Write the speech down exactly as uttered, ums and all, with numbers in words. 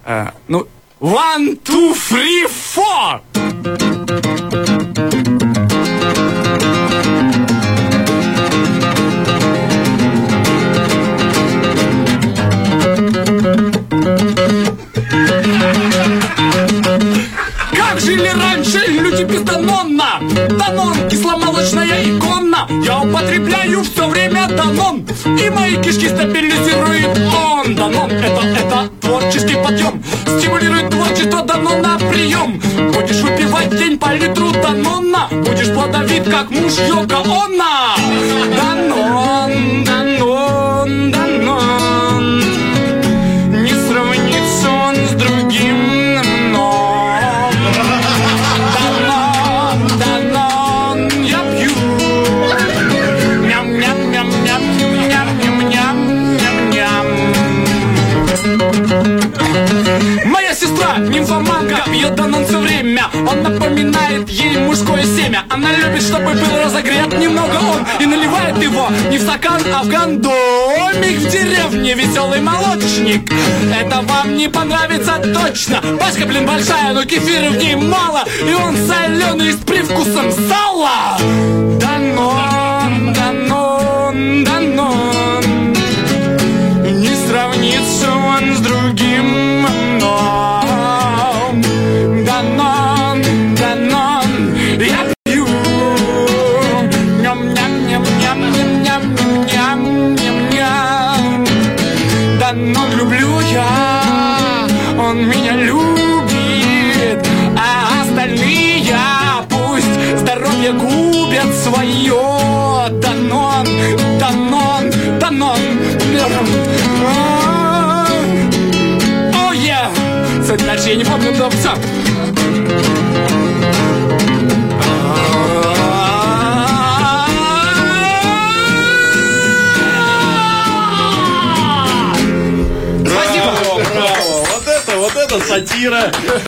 Э, ну, one, two, three, four! Как жили раньше люди без Данона? Данон, кисломолочная икона. Я употребляю все время Данон, и мои кишки стабилизирует он. Данон, это, это творческий подъем, стимулирует творчество Данона прием. Будешь выпивать в день по литру Данона, будешь плодовит, как муж Йоко Оно. Данон, Данон, Данон, не сравнится он с другим. Моя сестра, нимфоманка, пьет Данон все время. Он напоминает ей мужское семя. Она любит, чтобы был разогрет немного он, и наливает его не в стакан, а в гандомик в деревне. Веселый молочник, это вам не понравится точно. Пачка, блин, большая, но кефира в ней мало, и он соленый с привкусом сала. Данон, Данон, Данон, не сравнится он с другим. Данон, Данон, я пью. Ням-ням-ням-ням-ням-ням-ням-ням. Данон люблю я, он меня любит, а остальные пусть здоровье губят свое. Данон, Данон, Данон. О, я! Дальше я не помню, но все. Спасибо. Браво, браво. Вот это, вот это сатира.